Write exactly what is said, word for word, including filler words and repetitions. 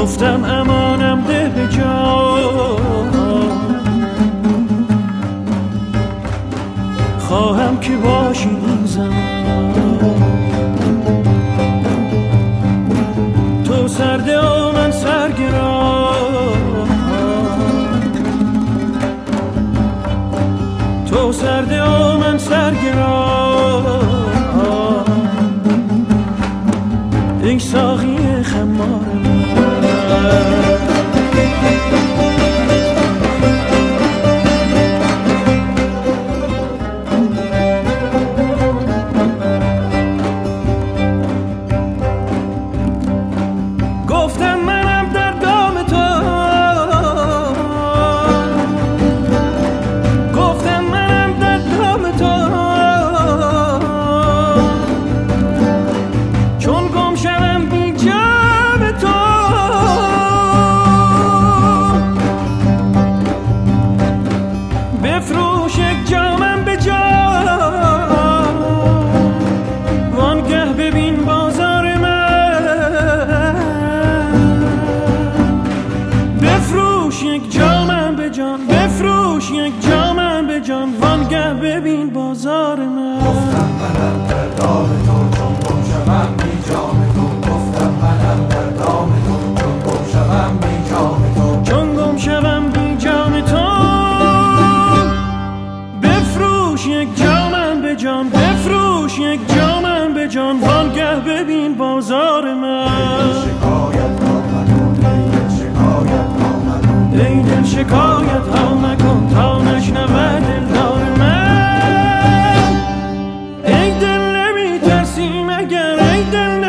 گفتم امانم ده به جان، خواهم که باشی این زمان. تو سرده و من سرگران، تو سرده و من سرگران. ای ساقی خمار من، گفتم منم در دام تو، گفتم منم در دام تو. چون گم شوم بی جام تو، بفروش یک جامم به جان، وانگه ببین بازار من. بفروش یک جامم به جان، بفروش یک جامم به جان، وانگه ببین بازار من. گفتم منم در دام تو، چون گم شوم بی جام تو. گفتم منم در دام تو، چون گم شوم بی جام تو. چون گم شوم بی جام تو، بفروش یک جامم به جان، بفروش یک جامم به جان، وانگه ببین بازار من. شکایت ها مکن، ای دل شکایت ها مکن، ای دل شکایت ها مکن تا نشنود دلدار من. ای دل نمی ترسی مگر، ای دل